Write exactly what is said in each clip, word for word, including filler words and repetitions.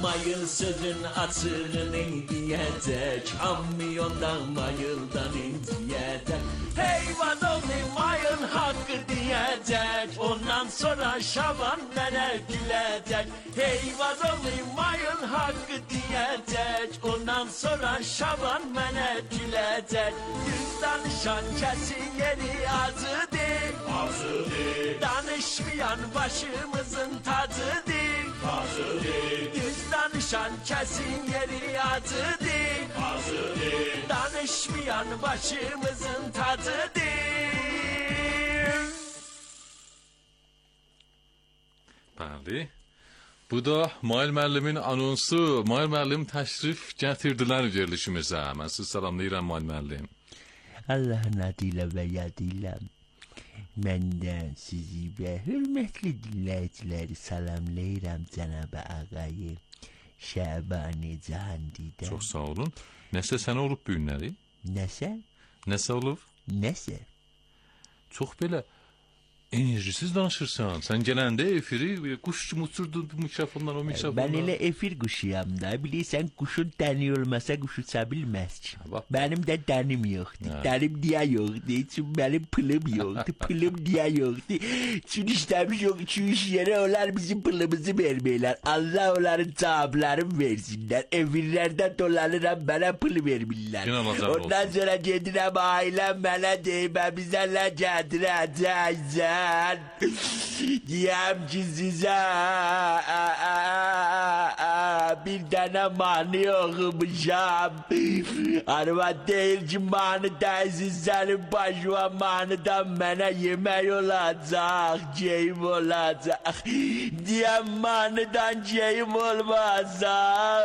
mayıl sözün asırını diyecek, kamyondan mayıldan inciyecek. Hey vadoli mayıl hakkı diyecek, ondan sonra Şaban nene gülecek. Hey vadoli mayıl hakkı diyecek, ondan sonra Şaban nene gülecek. Yüz danışan kesin yeri azıdır, azıdır. Danışmayan başımızın tacıdır, tacıdır. Yüz danışan kesin yeri azıdır, azıdır. Danışmayan başımızın tacıdır. Bəli. Bu da Mail müəllimin anonsu. Mail müəllim təşrif gətirdilər verilişimizə. Mən sizi salamlayıram Mail müəllim. Allah'ın adıyla ve yadıyla benden sizi ve hürmetli dinleyicileri salamlayıram Cenab-ı Ağayı Şaban-ı Cahandi'den. Çox sağ olun. Nəsə sənə olub bu günləri? Nəsə? Nəsə olub? Nəsə? Çox belə enerjisiz danışırsan. Sen gələndə efiri kuş muturdun mikrofondan o mikrofondan. Ben elə efir kuşuyam da. Bilirsən kuşun dəni olmasa kuş uça bilmez ki. Benim de dənim yoktu. Dənim diye yoktu. Çünkü benim pılım yoktu. Pılım diye yoktu. Çünkü işlemiş yok. Çünkü iş yere onlar bizim pılımızı vermeyler. Allah onların cevaplarını versinler. Efirlerden dolanıram bana pıl vermirler. Ondan sonra gedirəm ailem bana deyim. Bize la gedirəcəksən. Diyem ki size bir tane mani okumuşam. Arva değil ki mani değilsin senin başıma maniden bana yemek olacak, ceyim olacak. Diyem maniden ceyim olmazsa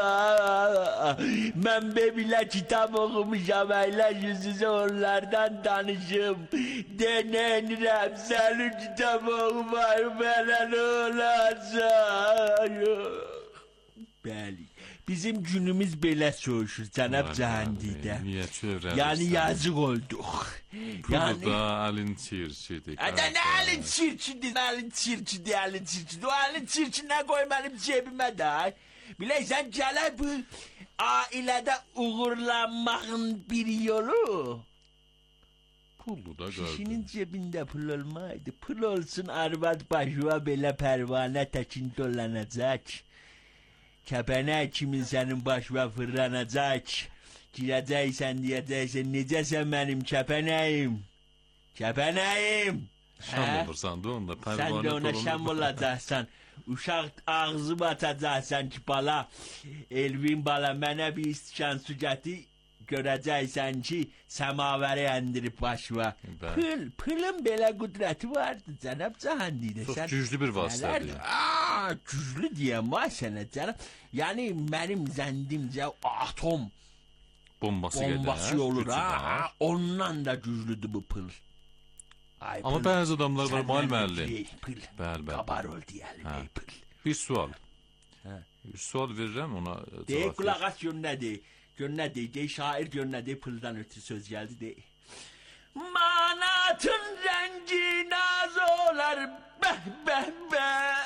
ben bebile kitap okumuşam, öyle yüzüze onlardan tanışım. Denenirem senin kitabın var bana ne olacak? Bəli. Bizim günümüz belə soğuşur Cənab Cahandi'də. Niyə çövrədirsən? Yani yazık olduk. Pulu yani... da əlin çirçidir. Hadi ne əlin çirçidir, əlin çirçidir, əlin çirçidir. O əlin çirçinə qoy mənim cebimə də. Biləysən gələ bu ailədə uğurlanmağın bir yolu. Pullu da gördüm. Kişinin cebinde pul olmaydı. Pul olsun arvad başıma belə pərvanə təkin dolanacaq. Kəpənək kimin sənin başıma fırlanacaq. Girəcəksən deyəcəksən, necəsən mənim kəpənəyim? Kəpənəyim! Şam olursan da onda pərvanə sən də ona şam olacaqsan. Uşaq ağzımı açacaqsan ki bala, Elvin bala mənə bir istikan su gətir. Görəcəksən ki, səmavəri endirib başıma. Pıl, pılın belə qüdrəti vardı Cənab Cahandi'də. Çox güclü bir vasitədir. Aa, güclü deyəm var sənə Cənab. Yəni mənim zəndimcə atom bombası, bombası olur ha. Ondan da güclüdür bu pıl. Ay, amma pıl, bəzi adamlar var Mail müəllim. Pıl, bəl, bəl. qabar ol deyəlim ey pıl. Bir sual. Hə. Bir sual verirəm ona cavab. Deyək qulaq as gör nədir? Gör nədir? Deyək şair gör nədir? Pıldan ötürü söz gəldi deyək. Manatın rəngi naz olar bəh bəh bəh.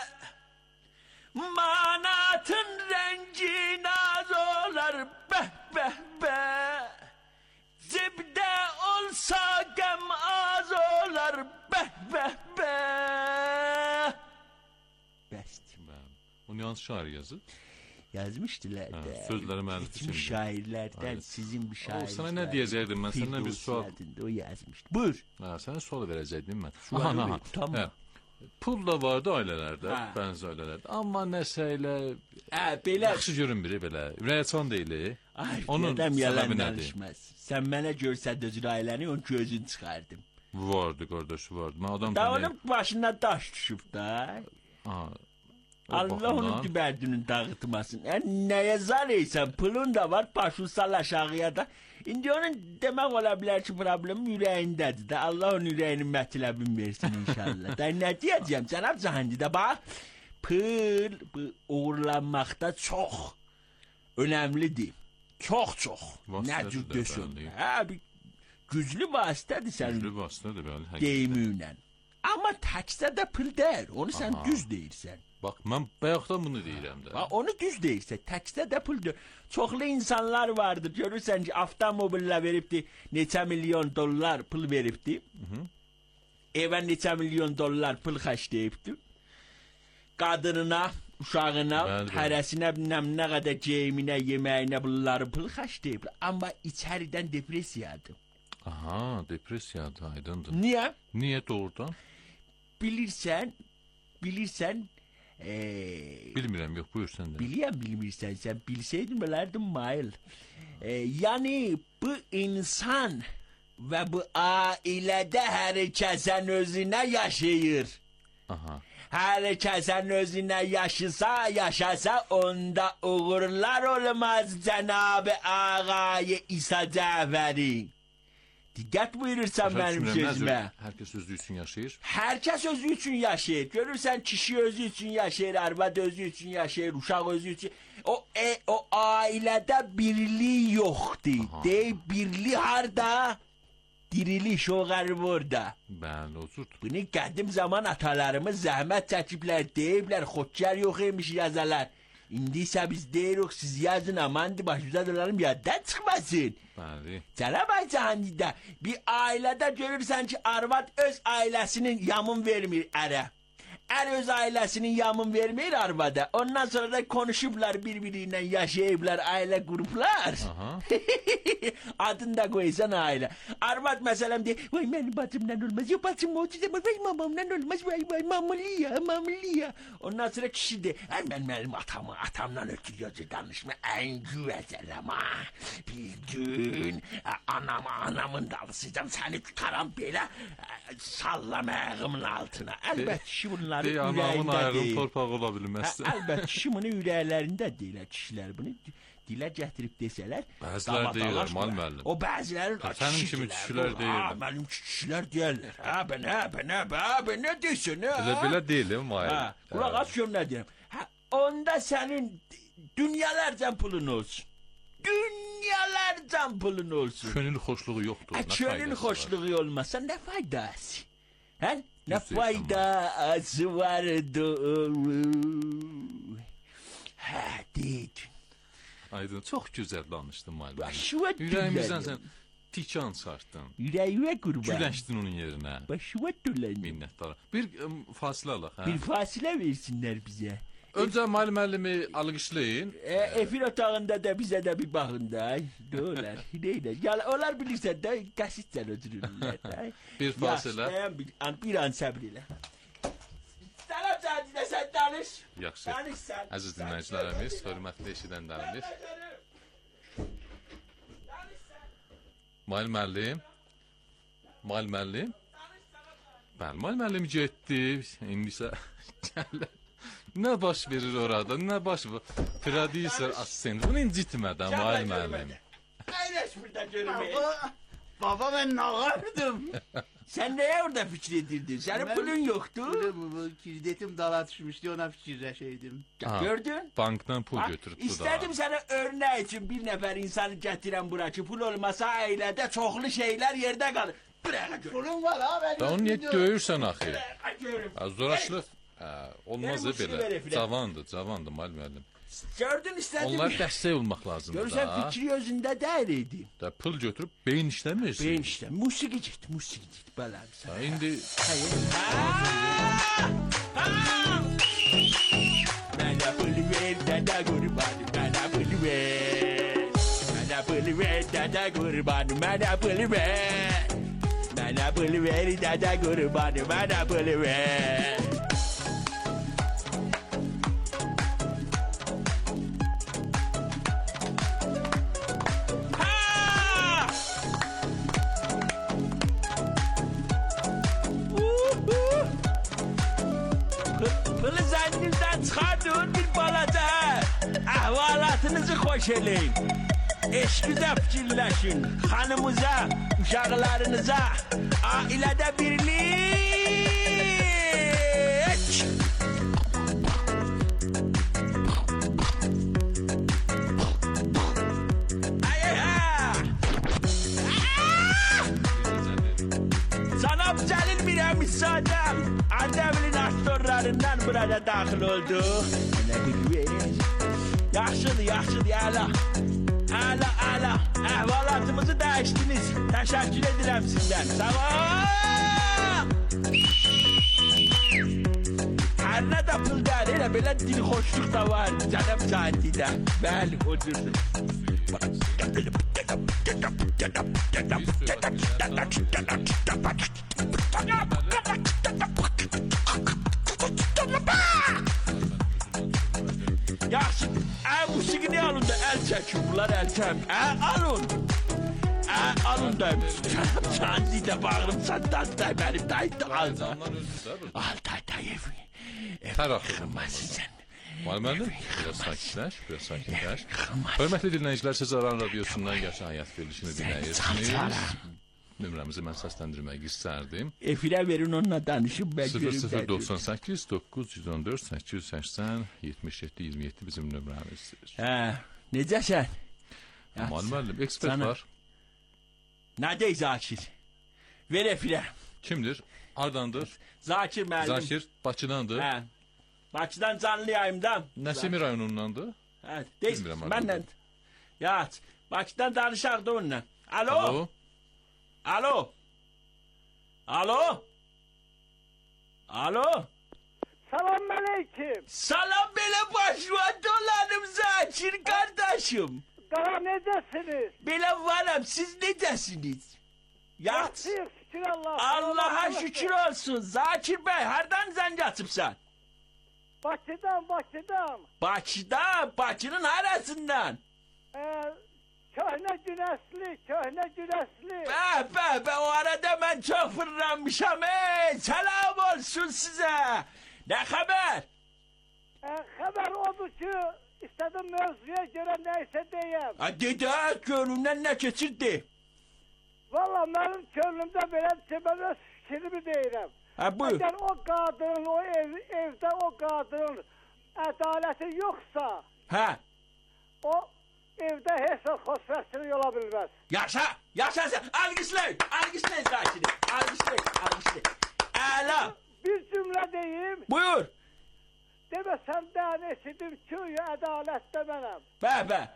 Manatın rəngi naz olar bəh bəh bəh. Cebdə olsa qəm az olar bəh bəh bəh. Bəsdir. Onu yalnız şair yazır. Yazmıştılar da. Sözləri müəllifi Geçmiş şairlerden aynen. Sizin bir şair. O sana ne diyecektim ben senden bir sual. O yazmıştı. Buyur. Ha, sana sual verecektim ben. Sual aha, aha. Tamam. He. Pul da vardı ailelerde, benzer ailelerde. Amma nəsəyle belə yaxşı görünmür belə. Ürəkçan deyil. Ay, onun adam yalan danışmaz. Sen bana görsən özün ailəni, onun gözünü çıxardım. Vardı qardaşı vardı. Ben adam da onun başına daş düşüb da. Ha. Allah bakımdan... onun dübərdünün dağıtmasın. Yani neye zareysen pulun da var, başın sal aşağıya da. İndi onun demək ola bilər ki, problemi ürəyindədir də. Allah onun ürəyinin mətləbini versin inşallah. Da nə deyəcəm Cənab Cahandi'də bax, pul bu uğurlanmaqda çox önəmlidir. Çox çox. Nə cür desin. Hə, bir güclü vasitədir sənin. Güclü vasitədir bəli. Deyimi ilə. Amma taksdə pul deyil. Onu sən Aha. düz deyirsən. Bax, mən bayaqdan bunu deyirəm də. Bax, onu düz deyirsən. Taksdə də pul deyil. Çoxlu insanlar vardır. Görürsən ki, avtomobillə veribdi, neçə milyon dollar pul veribdi. Evə neçə milyon dollar pul xərcləyibdi. Qadınına, uşağına, Bəli, bəli. hərəsinə, bilməm nə qədər geyiminə, yeməyinə bunları pul xərcləyibdi. Amma içəridən depressiyadır. Aha, depressiyadır, aydındır. Niyə? Niyə doğrudan? Bilirsən, bilirsən, eee... Bilmirəm, yox, buyur sən də. Biliyəm bilmirsən, sən bilsəydin bilərdim Mail. Ee, yani bu insan ve bu ailədə herkesin özüne yaşayır. Aha. Herkesin özüne yaşasa yaşasa onda uğurlar olmaz Cenab-ı Ağay İsa Cəfəri. Diqqət buyurursan benim sözüme. Herkes özü üçün yaşayır. Herkes özü üçün yaşayır. Görürsen kişi özü üçün yaşayır, arvad özü üçün yaşayır, uşaq özü üçün. O e, o ailədə birlik yoxdur. Dey birlik harda? Diriliş o qərib orada. Bəli, otur. Bunu qədim zaman atalarımız zəhmət çəkiblər, deyiblər, xodkar yox imiş yazalar. İndi isə biz deyirik, siz yazın, amandı başımıza dolanım, yaddan çıxmasın. Bəli. Cənab Aycahanlı'da bir ailədə görürsən ki, arvad öz ailəsinin yamın vermir ərə. Ər öz ailəsinin yamın vermir arvada. Ondan sonra da konuşublar, birbiriyle yaşayıblar, ailə qurublar. Adını da koysan aile. Arvad mesela diye, vay benim bacımdan olmaz, ya bacım o çizemez, vay mamamdan olmaz, vay vay mamliya, mamliya. Ondan sonra kişi de, ben benim atamı, atamdan ötürüyordu danışma, en güvezel ama. Bir gün anamı, anamın dalısıyacağım, seni tutaram böyle, sallam ayağımın altına. Elbette kişi bunları de, anamın ayarın torpağı ola bilmez. Elbette kişi bunu yüreğlerinde deyilər kişiler bunu. Dilə gətirib desələr, bəzilər deyirlər, mal müəllim. O bəziləri sənin kimi kişilər deyirlər. Mənim kişilər deyirlər. Hə, bə, nə, bə, nə, bə, bə, nə deyirsən, hə? Elə belə deyil, mal. Hə, qulaq as gör nə deyirəm. Hə, onda sənin dünyalarca pulun olsun. Dünyalarca pulun olsun. Könül xoşluğu yoxdur. Hə, könül xoşluğu olmasa nə faydası? Hə? Nə faydası vardı? Hə, deydin. Aydın, çox gözəl danışdın mal. Başıva Ürəyimizdən sən tikan sartdın. Ürəyimə qurban. Güləşdin onun yerinə. Başıva döləndi. Minnətdaram. Bir ım, fasilə alaq, hə? Bir fasilə versinlər bizə. Öncə mal müəllimi alqışlayın. E, efir otağında da bizə də bir baxın da. Dölər. Neylə? Ya, onlar bilirsən də qəsitcən ötürürlər. Bir fasilə. Ya, bir an, bir an səbr elə. Sənəm səncinə sən danış. Yaxşı. Danış sən. Əziz dinləyicilərimiz, hörmətli eşidənlərimiz. Mal müəllim. Mal müəllim. Bəli, mal müəllim getdi. İndi isə gəlir. Nə baş verir orada? Nə baş verir? Prodüser, assistent. Bunu incitmədən mal müəllim. Əyləş burada görməyək. Baba, baba ben nağardım. Sen neye orada fikir edirdin? Senin Ben- pulun yoktu. Kirdetim dala düşmüştü, ona fikirleşeydim. Ha, Gördün? Bankdan pul Bak, götürüb istedim sana örnek için bir nefer insanı getiren bura ki pul olmasa ailede çoklu şeyler yerde kalır. Bırak gör. Pulum var ha, ben Da onu niyə götürdüm. döyürsən axı? Bırak görüm. Ha, zoraşlıq. Hə, olmaz Ver da bu şunu ver belə. Efrem. Cavandır, cavandır mal müəllim. Gördün istedim. Onlar dəstək olmaq lazımdır Görürsen da. fikri özünde değildi. Da pul götürüb beyin işləmirsən. Ben işte musiki git, musiki git. Balam sen. Ha, indi Bana pul ver dada kurbanım, bana pul ver. Bana pul ver dada kurbanım, bana pul ver. Bana pul ver dada kurbanım, bana pul ver. Ha! Uhu! Pılı zəncirdən çıxardın bir balaca. Əhvalatınızı xoş eləyin. Eşqizə fikirləşin. Xanımıza, uşaqlarınıza, ailədə birlik. Ay, ay, ay. Cənab Cəlil bir əmi Şahzadem annemin aktörlerinden burada daxil oldu. Nə biliriz? Yaxşıdır, yaxşıdır, əla. Əla, əla. Əhvalatımızı dəyişdiniz. Təşəkkür edirəm sizdən. Sağ ol. Hər nə də pul deyil, elə belə dilxoşluq da var. Cənab Candidə. Bəli, oturdu. Yaxşı, ə, musiqini alın da əl çəkin, bunlar əl çəkin. Ə, alın. Ə, alın da, Cənab Candidə bağırım çatdadı, mənim dayıda aldı. Altay dayı. Tərəxırmasın sən. Müəllim, biraz sakitləş, biraz sakitləş. Hörmətli dinləyicilər, siz Aran Radiosundan Yaşa Həyat verilişini dinləyirsiniz. Nömrəmizi mən səsləndirmək istərdim. Efirə verin, onunla danışıb mən görüm. sıfır sıfır doxsan səkkiz doqquz yüz on dörd səkkiz yüz səksən yetmiş yeddi iyirmi yeddi bizim nömrəmizdir. Hə, necəsən? Müəllim, ekspert var. Nədə Zakir? Ver efirə. Kimdir? Hardandır? Zakir müəllim. Zakir, Bakıdandır. Hə. Bakıdan canlı yayımdan. Nəsimi rayonundandır? Hə, deyil, mənlə. Ya, Bakıdan danışaq da onunla. Alo? Alo? Alo? Alo? Alo? Salam aleyküm. Salam belə başıma dolanım Zakir qardaşım. Daha necəsiniz? Belə varam, siz necəsiniz? Yaxşı. Yaxşıyıq, şükür Allah'a. Allah'a şükür olsun. Zakir bəy, hardan zəng açıbsan? Bakıdan, Bakıdan. Bakıdan, Bakının harasından? Ee, köhnə günəsli, köhnə günəsli. Bəh, bəh, bəh, o arada mən çox fırlanmışam, ey, səlam olsun sizə. Nə xəbər? Ee, xəbər odur ki, istədim mövzuya görə nəysə deyəm. Ha, dedə, gönlümdən nə keçirdi? Valla mənim könlümdə belə ki, mən öz fikrimi deyirəm. Ha, buyur. Əgər o qadının, o ev, evdə o qadının ədaləti yoxsa, Hə, o evdə heç o xoşbəxtçilik ola bilməz. yaşa, yaşa sən, alqışlayın, alqışlayın Zakir'i, alqışlayın, alqışlayın. Əla, Bir cümlə deyim, buyur. deməsəm də eşidim ki, ədalətdə mənəm. Bəh, bəh.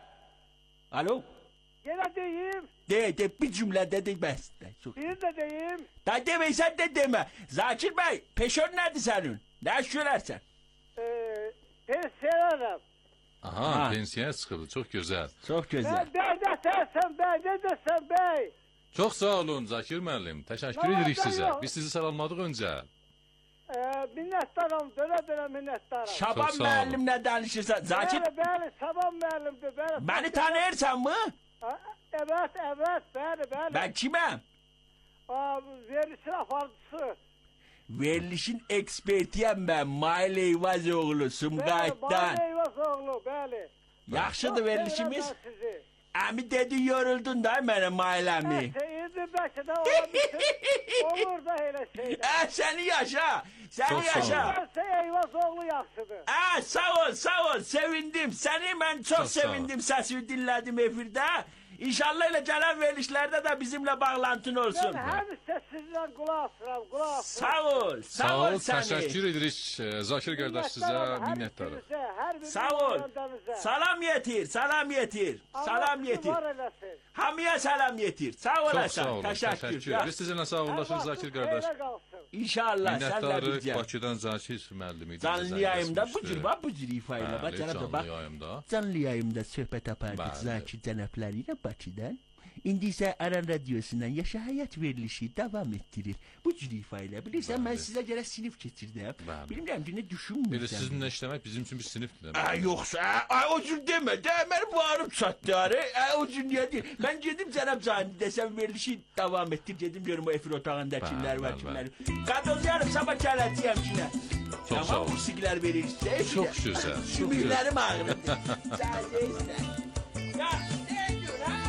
Alo? Yenə deyim, De, de, bir cümlədə de, bəs. Çox. bir də deyim, Da deməysən de demə. Zakir bəy, peşon nədir sənin? Nə iş görərsən? e, pensiyalarım. Aha, Ha. pensiya çıxıldı, çox gözəl. Çox gözəl. Mən bəy desəsən bəy, ne desəm bəy? Çox sağ olun Zakir müəllim, təşəkkür Tamam, edirik ben sizə. yok. Biz sizi salamladıq öncə. E, minnətdaram, dönə-dönə minnətdaram. Şaban Çox sağ olun. müəllimlə danışırsan. Zakir, Bəli, bəli, Saban müəllimdir, bəli. məni tanıyırsan mı? Ha, Evet, evet, bəli, bəli. Ben kiməm? Aa, verilişin aparıcısı. Verilişin ekspertiyəm mən. Mail Eyvazoğlu, Bəli, Sumqayıtdan. Bana Eyvazoğlu, bəli. Yaxşıdır Çox verilişimiz. sevirəm ben sizi. Əmi dedi yoruldun da mənə mail əmi. Nəysə, indi bəlkə də olabilir. Olur da elə şeylər. Ə, səni yaşa. Səni Çox sağ yaşa. olun. Bəlkə Eyvazoğlu yaxşıdır. Ə, sağ ol, sağ ol. Sevindim. Səni mən çox Çox sağ ol. sevindim. Səsini dinlədim efirdə. İnşallah elə gələn verilişlərdə də bizimlə bağlantın olsun. Mən həmişə sizdən qulaq asıram, qulaq asıram. Sağ ol, sağ, Sağ ol ol, səni. təşəkkür edirik e, Zakir qardaş sizə, Minnətdaram hər minnətdarıq. birinizə, hər birinizə, Sağ ol. yöndəmizə. Salam yetir, salam yetir. Allah Salam sizi yetir. var eləsin. Hamıya salam yetir. Sağ Çox olasın. sağ olun, Təşəkkür. təşəkkür. Biz sizinlə sağollaşırıq Zakir qardaş. Xeyrə qalsın. İnşallah sən də Minnətdarıq bizə. Bakıdan Zakir müəllimi. bizə Canlı zəng yayımda bu yazmışdı. cür, bax bu cür ifadə. Bax Bəli, cənab canlı bax. yayımda. Canlı yayımda söhbət apardık Bəli. Zakir cənabları ilə Bakıdan. İndi isə Aran Radiosundan Yaşa Həyat verilişi davam etdirir. Bu cür ifadə. Bilirsən, mən Bəli. sizə görə sinif keçirdim. Bəli. Bilmirəm ki, nə Elə düşünmürsən. sizinlə işləmək bizim üçün bir sinifdir. Ə, yoxsa, ə, o cür demə, də məni bağırıb çatdı, arı, ə, o cür niyə deyil. Mən gedim cənab Cani desəm verilişi davam etdir, gedim görüm o efir otağında Bəli, kimlər var, bəli, kimlər. Qadoz yarım sabah kələtiyəm kinə. Çox sağ olun. Musiqilər verir sizə. Çox gözəl, çox Sümüklərim ağrıdı. Sən deyirsən. Ya, nə diyor, ha?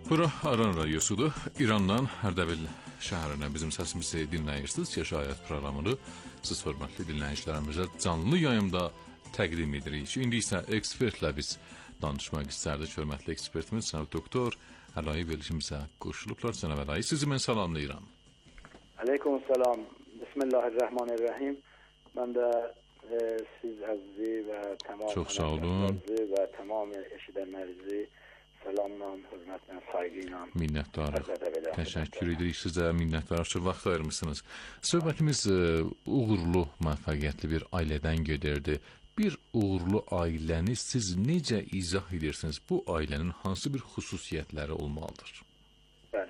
Bura Aran Radyosudur. İrandan Ərdəbil şəhərinə bizim səsimizi dinləyirsiniz. Yaşayət proqramını siz hörmətli dinləyicilərimizə canlı yayımda təqdim edirik. İndi isə ekspertlə biz danışmaq istərdik. Hörmətli ekspertimiz cənab doktor Əlayi verilişimizə qoşulublar. Cənab Əlayi, sizi mən salamlayıram. Aleyküm selam. Bismillahirrahmanirrahim. Mən də e, siz əzizi və tamam Çox sağ olun. Və tamam eşidənlərinizi salamla, hörmətlə, sayğıyla. Minnətdarıq. Təşəkkür edirik sizə, minnətdarıq ki, vaxt ayırmışsınız. Söhbətimiz uğurlu, müvəffəqiyyətli bir ailədən gedirdi. Bir uğurlu ailəni siz necə izah edirsiniz? Bu ailənin hansı bir xüsusiyyətləri olmalıdır? Bəli.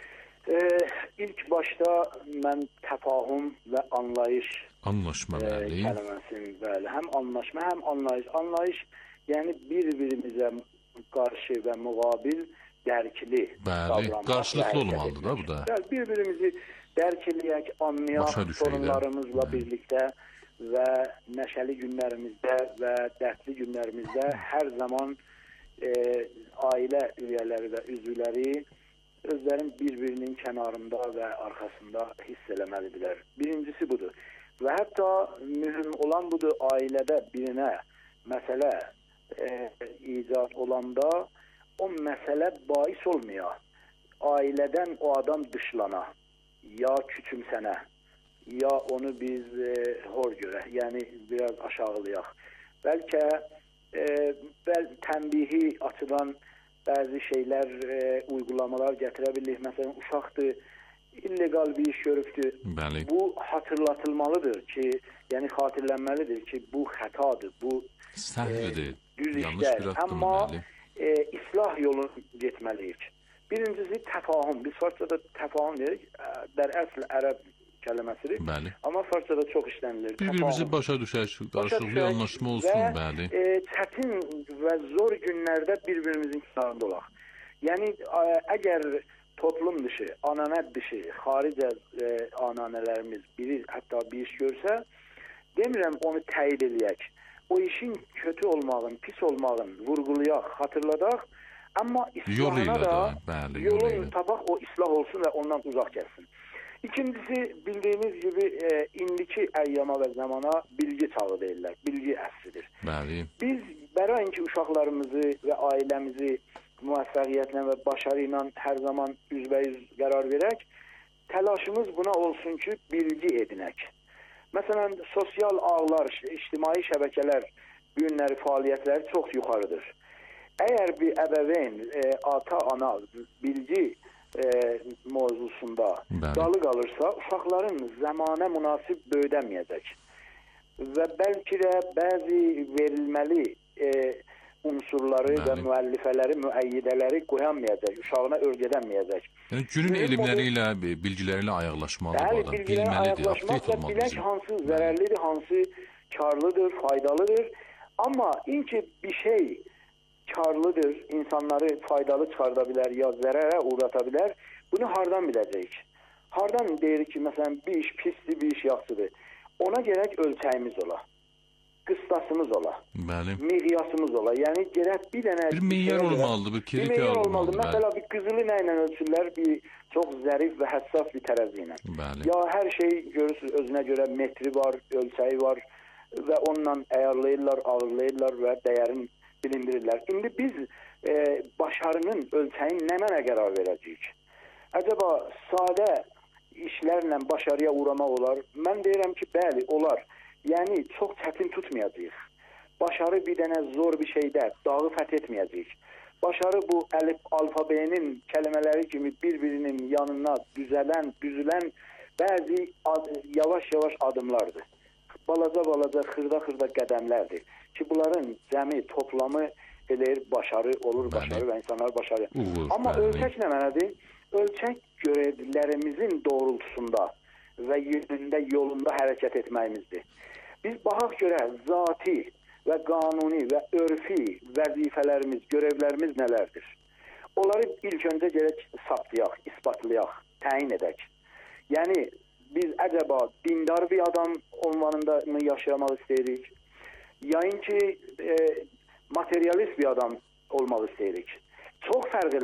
E, ilk başda mən təfahüm və anlayış Anlaşma, bəli. E, kəlməsini, bəli. Həm anlaşma, həm anlayış. Anlayış, yəni bir-birimizə qarşı və müqabil dərkli Bəli, qarşılıqlı olmalıdır da bu da. Bəli, bir-birimizi dərk eləyək, anlayaq, sorunlarımızla Bəli. birlikdə və nəşəli günlərimizdə və dərdli günlərimizdə hər zaman e, ailə üyələri və üzvləri özlərin bir-birinin kənarında və arxasında hiss eləməlidirlər. Birincisi budur. Və hətta mühüm olan budur, ailədə birinə məsələ E, icad olanda o məsələ bahis olmuyor. Ailədən o adam dışlana, ya küçümsənə, ya onu biz e, hor görə, yəni biraz aşağılayaq. Bəlkə e, bəl, tənbihi açıdan bəzi şeylər, e, uygulamalar gətirə bilir. Məsələn, uşaqdır, illegal bir iş görübdür. Bəli. Bu hatırlatılmalıdır ki, yəni xatırlənməlidir ki, bu xətadır, bu səhvdir. E, düz Yanlış işlər. bir addım, Amma bəli. e, islah yolunu getməliyik. Birincisi təfahüm. Biz farsçada təfahüm deyirik. Dər əsl ərəb kəlməsidir. Bəli. Amma farsçada çox işlənilir. Bir-birimizi başa düşək, qarşılıqlı anlaşma olsun, və, bəli. E, çətin və zor günlərdə bir-birimizin kənarında olaq. Yəni ə, əgər toplum dışı, ananət dışı, xaricə e, ananələrimiz biri hətta bir iş görsə, demirəm onu təyid eləyək. O işin kötü olmağın, pis olmağın vurğulayaq, xatırladaq, amma islahına da, da bəli, yolun tapaq, o islah olsun və ondan uzaq gəlsin. İkincisi, bildiyiniz gibi e, indiki əyyama və zamana bilgi çağı deyirlər, bilgi əsridir. Bəli. Biz bərain ki, uşaqlarımızı və ailəmizi müvəffəqiyyətlə və başarı ilə hər zaman üzbəyüz qərar verək, təlaşımız buna olsun ki, bilgi edinək. Məsələn, sosial ağlar, ictimai şəbəkələr bu günləri fəaliyyətləri çox yuxarıdır. Əgər bir əbəveyn, e, ata-ana bilgi e, mövzusunda dalı qalırsa, uşaqların zamanə münasib böyüdəməyəcək. Və bəlkə də bəzi verilməli e, unsurları Bəli. və müəllifələri, müəyyidələri qoyamayacaq, uşağına öyrədəməyəcək. Yəni günün elmləri ilə, bilgiləri ilə ayaqlaşmalı bu adam. Bilməlidir, update olmalı. Bilək hansı zərərlidir, hansı karlıdır, faydalıdır. Amma inki bir şey karlıdır, insanları faydalı çıxarda bilər ya zərərə uğrata bilər, bunu hardan biləcəyik? Hardan deyirik ki, məsələn, bir iş pisdir, bir iş yaxşıdır. Ona gərək ölçəyimiz ola. Qıstasımız ola. Bəli. Miqyasımız ola. Yəni gərək bir dənə bir meyyər olmalıdır, bir kriter olmalıdır. olmalıdır. Məsələ bir qızılı nə ilə ölçürlər? Bir çox zərif və həssas bir tərəzi ilə. Bəli. Ya hər şey görürsünüz özünə görə metri var, ölçəyi var və onunla əyarlayırlar, ağırlayırlar və dəyərini bilindirirlər. İndi biz e, başarının ölçəyini nə mənə qərar verəcəyik? Əcəba sadə işlərlə başarıya uğramaq olar? Mən deyirəm ki, bəli, olar. Yəni, çox çətin tutmayacaq. Başarı bir dənə zor bir şeydə dağı fəth etməyəcək. Başarı bu əlif, alfabenin kəlmələri kimi bir-birinin yanına düzələn, düzülən bəzi yavaş-yavaş adımlardır. Balaca-balaca, xırda-xırda qədəmlərdir. Ki, bunların cəmi, toplamı eləyir, başarı olur, başarı bəli. Və insanlar başarı. Uğur, Amma bəli. Ölçək nə mənadır? Ölçək görevlərimizin doğrultusunda və yönündə, yolunda hərəkət etməyimizdir. Biz baxaq görə zati və qanuni və örfi vəzifələrimiz, görevlərimiz nələrdir? Onları ilk öncə gerək saptayaq, ispatlayaq, təyin edək. Yəni, biz əcəba dindar bir adam olmanında mı yaşamaq istəyirik? Yayın ki, e, materyalist bir adam olmaq istəyirik. Çox fərqlər.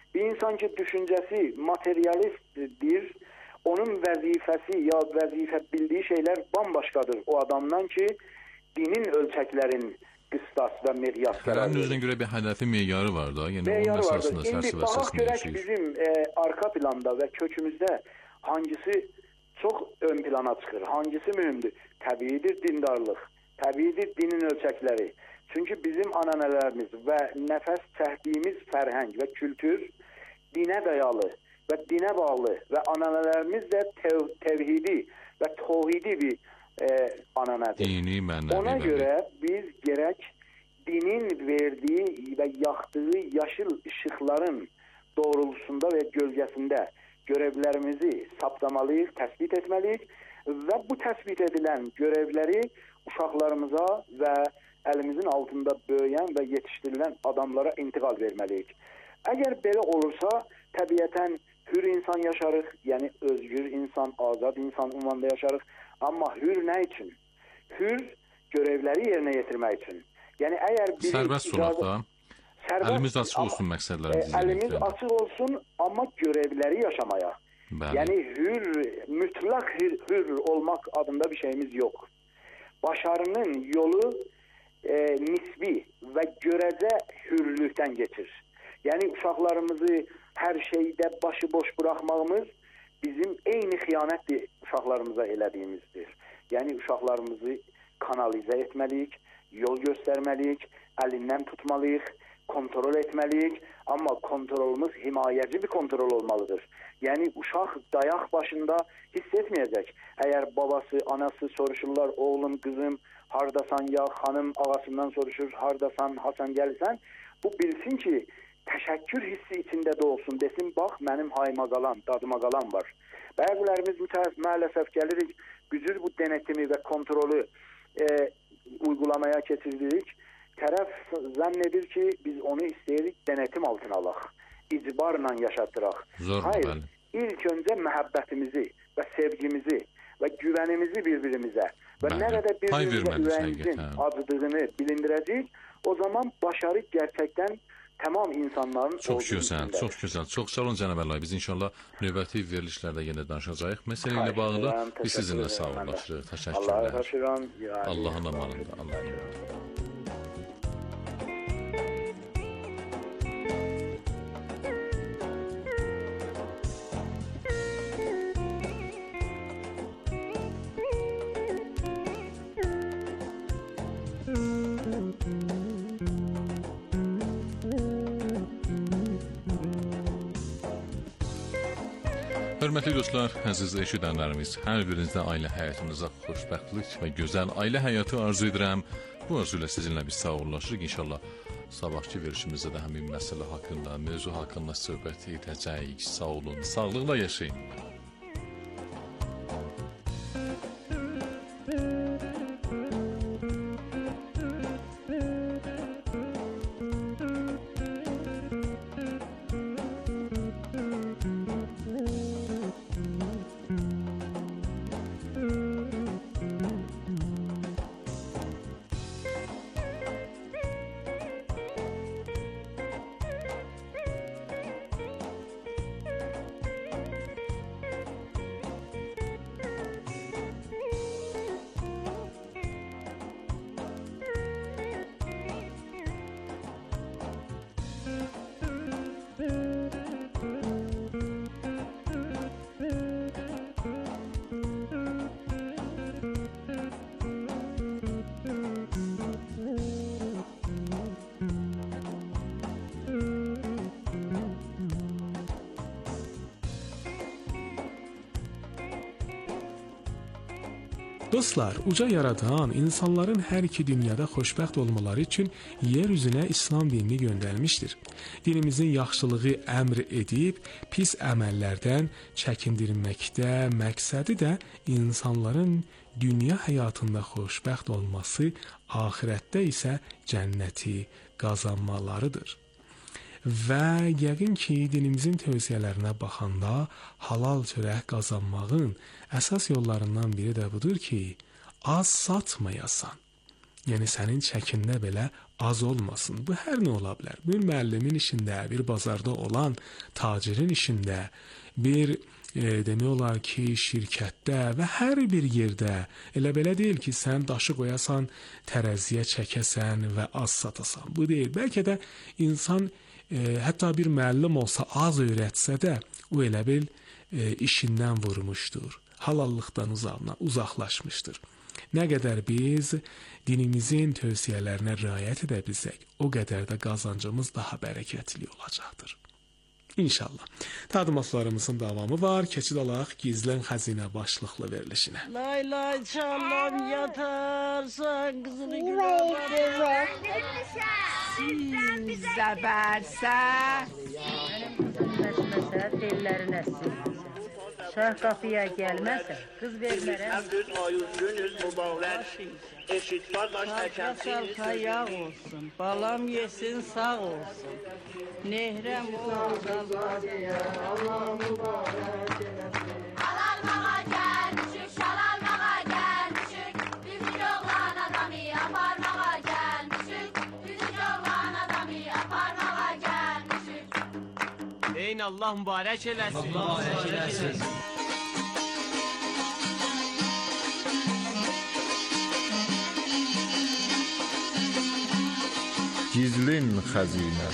Bir insan ki düşüncesi materyalistdir, onun vəzifəsi ya vəzifə bildiyi şeylər bambaşqadır o adamdan ki, dinin ölçəklərin qıstas və miqyas qərarı. Hər özünə görə bir hədəfi meyarı var da, yəni meyarı onun əsasında çərçivəsində baxaq görək bizim e, arka planda və kökümüzdə hangisi çox ön plana çıxır, hangisi mühümdür? Təbiidir dindarlıq, təbiidir dinin ölçəkləri. Çünki bizim ananələrimiz və nəfəs çəkdiyimiz fərhəng və kültür dinə dayalı və dinə bağlı və ananələrimiz də tev tevhidi və tohidi bir e, ananədir. Dini, mənəvi. Ona görə biz gərək dinin verdiyi və yaxdığı yaşıl işıqların doğrultusunda və gölgəsində görevlərimizi saptamalıyıq, təsbit etməliyik və bu təsbit edilən görevləri uşaqlarımıza və əlimizin altında böyüyən və yetişdirilən adamlara intiqal verməliyik. Əgər belə olursa, təbiətən hür insan yaşarıq, yəni özgür insan, azad insan ünvanında yaşarıq. Amma hür nə üçün? Hür görevləri yerinə yetirmək üçün. Yəni əgər biri sərbəst olaq da, əlimiz açıq olsun məqsədlərimiz. Əlimiz açıq olsun, amma görevləri yaşamaya. Bəli. Yəni hür, mütləq hür, hür olmaq adında bir şeyimiz yox. Başarının yolu e, nisbi və görəcə hürlükdən geçir. Yəni uşaqlarımızı hər şeydə başıboş buraxmağımız bizim eyni xəyanətdir uşaqlarımıza elədiyimizdir. Yəni uşaqlarımızı kanalizə etməliyik, yol göstərməliyik, əlindən tutmalıyıq, kontrol etməliyik, amma kontrolumuz himayəci bir kontrol olmalıdır. Yəni uşaq dayaq başında hiss etməyəcək. Əgər babası, anası soruşurlar, oğlum, qızım, hardasan ya, xanım ağasından soruşur, hardasan, hasan gəlsən, bu bilsin ki, təşəkkür hissi içində də olsun, desin, bax, mənim hayıma qalan, dadıma qalan var. Bəzilərimiz maalesef gəlirik, gücür bu denetimi və kontrolü e, uygulamaya keçirdirik. Tərəf zənn edir ki, biz onu istəyirik, denetim altına alaq, icbarla yaşatdıraq. Hayır, bəli. İlk öncə məhəbbətimizi və sevgimizi və güvənimizi bir-birimizə və bəli. Nə qədər bir-birimizə ürəyimizin acıdığını bilindirəcəyik, o zaman başarı gerçəkdən tamam insanların çox gözəl, çox gözəl. Çox sağ olun cənab Əliyev. Biz inşallah növbəti verilişlərdə yenə danışacağıq. Məsələ ilə bağlı biz sizinlə sağollaşırıq. Təşəkkürlər. Allahın amanında. Allahın amanında. Hörmətli dostlar, əziz eşidənlərimiz, hər birinizdə ailə həyatınıza xoşbəxtlik və gözəl ailə həyatı arzu edirəm. Bu arzu ilə sizinlə biz sağollaşırıq. İnşallah sabahki verilişimizdə də həmin məsələ haqqında, mövzu haqqında söhbət edəcəyik. Sağ olun, sağlıqla yaşayın. Dostlar, uca yaradan insanların hər iki dünyada xoşbəxt olmaları üçün yer üzünə İslam dinini göndərmişdir. Dinimizin yaxşılığı əmr edib, pis əməllərdən çəkindirməkdə, məqsədi də insanların dünya həyatında xoşbəxt olması, axirətdə isə cənnəti qazanmalarıdır. Və yəqin ki, dinimizin tövsiyələrinə baxanda halal çörək qazanmağın əsas yollarından biri də budur ki, az satmayasan. Yəni sənin çəkində belə az olmasın. Bu hər nə ola bilər? Bir müəllimin işində, bir bazarda olan tacirin işində, bir e, demək olar ki, şirkətdə və hər bir yerdə elə belə deyil ki, sən daşı qoyasan, tərəziyə çəkəsən və az satasan. Bu deyil. Bəlkə də insan e, hətta bir müəllim olsa, az öyrətsə də, o elə bil e, işindən vurmuşdur. Halallıqdan uzaqla, uzaqlaşmışdır. Nə qədər biz dinimizin tövsiyələrinə riayət edə bilsək, o qədər də qazancımız daha bərəkətli olacaqdır. İnşallah. Təqdimatlarımızın davamı var. Keçid alaq Gizlin Xəzinə başlıqlı verilişinə. Lay lay çalam yatarsan qızını gülər. Siz zəbərsən. Mənim məsələ tellərinə siz. Şah kapıya gelmezse kız vermere. Abdüz ayuz günüz mübarek. Eşit kardeş erkensiniz. Kaya olsun. Balam yesin sağ olsun. Nehrem olsun. Allah mübarek. Alalmağa gelmişik, şalalmağa gelmişik. Bizim oğlan adamı aparmağa gelmişik. Bizim oğlan adamı aparmağa gelmişik. Deyin Allah mübarek eləsin. Allah mübarek eləsin. Gizlin Xəzinə.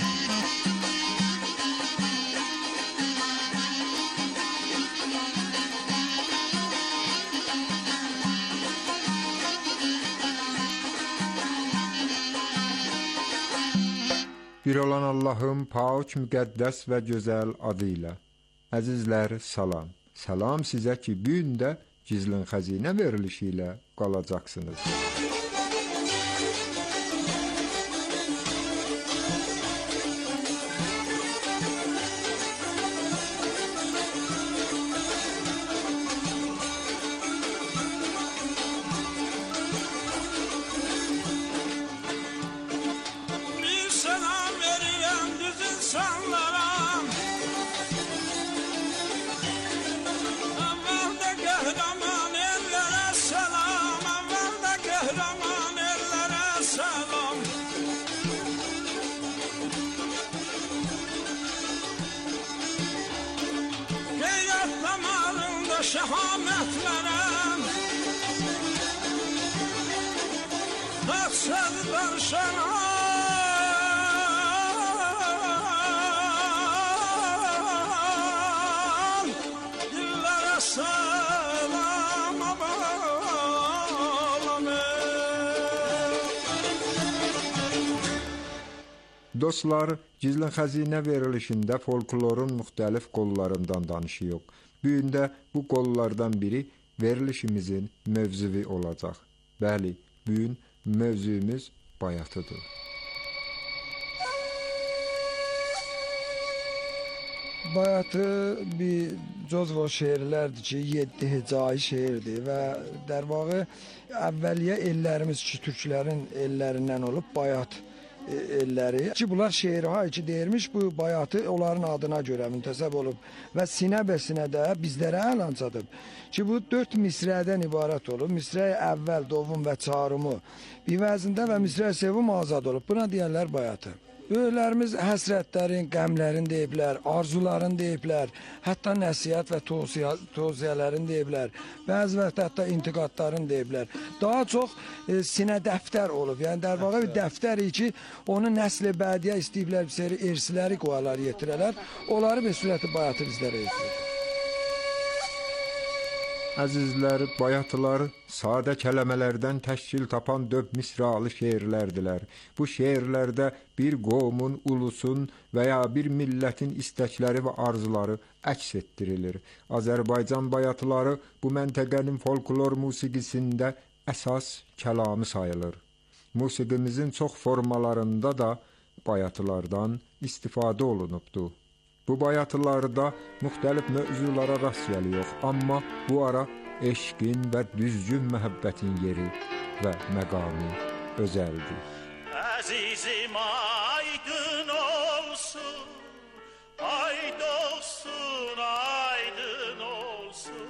Bir olan Allahın pak, müqəddəs və gözəl adı ilə. Əzizlər, salam. Salam sizə ki, bu gün də Gizlin Xəzinə verilişi ilə qalacaqsınız. Şehametlerem Haksızdan şenal Dillere selam abalamı. Dostlar, Gizlin Xəzinə verilişində folklorun müxtəlif qollarından danışıyıq. Bu gün də bu qollardan biri verilişimizin mövzuvi olacaq. Bəli, bu gün mövzumuz bayatıdır. Bayatı bir cozvo şeirlərdir ki, yeddi hecai şeirdir və dərvağı əvvəliyyə ellərimiz ki, türklərin ellərindən olub bayat elləri ki, bunlar şeirha ki deyirmiş, bu bayatı onların adına görə müntəsəb olub və sinə bəsinə də bizlərə əlancadır ki, bu dörd misrədən ibarət olub. Misrə əvvəl, dovun və çarımı bir vəzində və misrə sevum azad olub. Buna deyərlər bayatı. Böyüklərimiz həsrətlərin, qəmlərin deyiblər, arzuların deyiblər, hətta nəsihət və tövsiyələrin deyiblər, bəzi vaxt hətta intiqadların deyiblər. Daha çox e, sinə dəftər olub, yəni dərvaqa bir dəftəri ki, onu nəsl-i bədiyə istəyiblər, bir seri ersiləri qoyalar, yetirələr, onları bir sürəti bayatı bizlərə yetirir. Əzizlər, bayatılar sadə kələmələrdən təşkil tapan dörd misralı şeirlərdilər. Bu şeirlərdə bir qovumun, ulusun və ya bir millətin istəkləri və arzuları əks etdirilir. Azərbaycan bayatıları bu məntəqənin folklor musiqisində əsas kəlamı sayılır. Musiqimizin çox formalarında da bayatılardan istifadə olunubdur. Bu bayatılarda müxtəlif mövzulara rast gəliyor, amma bu ara eşqin və düzgün məhəbbətin yeri və məqamı özəldir. Əzizim aydın olsun, aydın olsun, aydın olsun.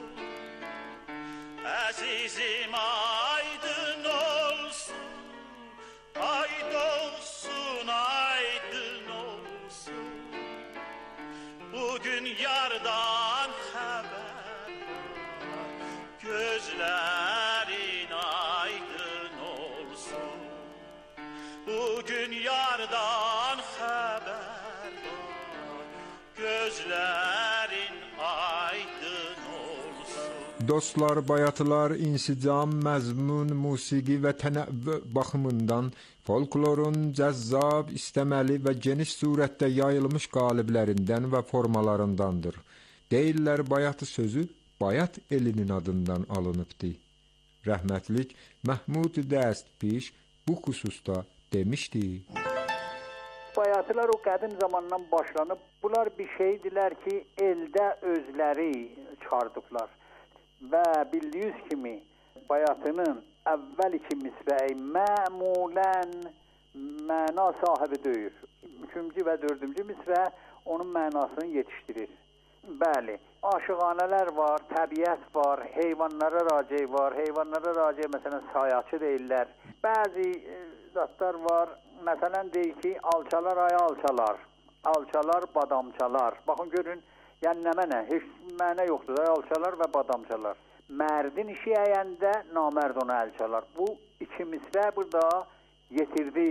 Əzizim aydın olsun, aydın olsun. Dostlar, bayatılar insicam, məzmun, musiqi və tənəvvü baxımından folklorun cəzzab, istəməli və geniş surətdə yayılmış qaliblərindən və formalarındandır. Deyirlər bayatı sözü Bayat elinin adından alınıbdı. Rəhmətlik Məhmud Dəstpiş bu xüsusda demişdi. Bayatılar o qədim zamandan başlanıb, bunlar bir şeydilər ki, eldə özləri çıxardıblar. Və bildiyiniz kimi bayatının əvvəl iki misrəyi məmulən məna sahibi deyir. Üçüncü və dördüncü misrə onun mənasını yetişdirir. Bəli, aşıqanələr var, təbiət var, heyvanlara raci var, heyvanlara raci məsələn sayaçı deyirlər. Bəzi zatlar var, məsələn deyir ki, alçalar ay alçalar, alçalar badamçalar. Baxın görün, yəni nə mənə, heç mənə yoxdur da, alçalar və badamçalar. Mərdin işi əyəndə namərd ona əl çalar. Bu iki misrə burada yetirdi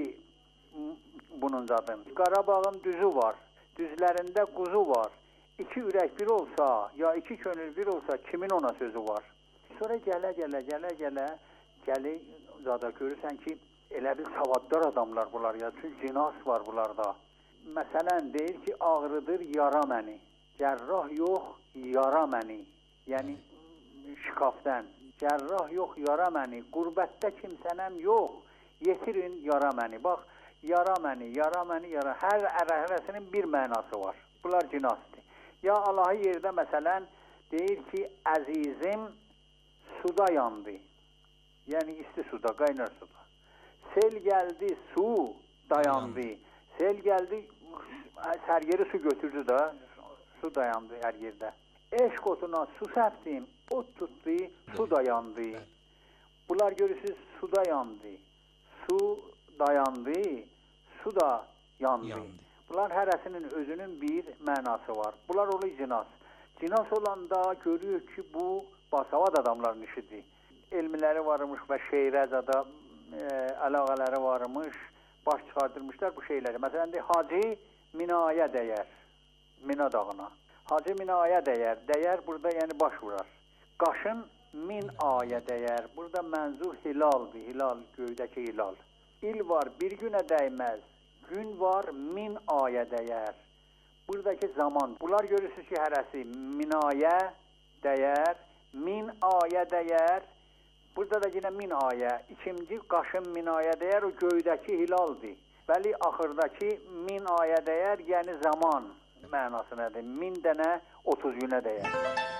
bunun zadını. Qarabağın düzü var, düzlərində quzu var. İki ürək bir olsa, ya iki könül bir olsa, kimin ona sözü var? Sonra gələ, gələ, gələ, gələ, gəli zada görürsən ki, elə bir savaddar adamlar bunlar ya, çünki cinas var bunlarda. Məsələn, deyir ki, ağrıdır yara məni, cərrah yox, yara məni, yəni şikafdən, cərrah yox, yara məni, qurbətdə kimsənəm yox, yetirin yara məni, bax, yara məni, yara məni, yara, hər ərəhrəsinin bir mənası var, bunlar cinasdır. Ya Allahı yerdə məsələn deyir ki, əzizim suda yandı. Yəni isti suda, qaynar suda. Sel gəldi, su dayandı. Sel gəldi, hər yeri su götürdü da, su dayandı hər yerdə. Eşq otuna su səpdim, ot tutdu, su dayandı. Bunlar görürsünüz, suda yandı. Su dayandı, su da yandı. yandı. Bunlar hərəsinin özünün bir mənası var. Bunlar olur cinas. Cinas olanda görürük ki, bu basavad adamların işidir. Elmiləri varmış və şeirəzada e, əlaqələri varmış, baş çıxardırmışlar bu şeyləri. Məsələn, Hacı Minaya dəyər, Mina dağına. Hacı Minaya dəyər, dəyər burada yəni baş vurar. Qaşın min aya dəyər, burada mənzur hilaldır, hilal, göydəki hilal. İl var, bir günə dəyməz. Gün var, min aya dəyər. Buradakı zaman, bunlar görürsünüz ki, hərəsi minayə dəyər, min aya dəyər. Burada da yine min aya, ikinci qaşın min aya dəyər, o göydəki hilaldır. Bəli, axırdakı min aya dəyər, yəni zaman mənasınadır. Min dənə otuz günə dəyər.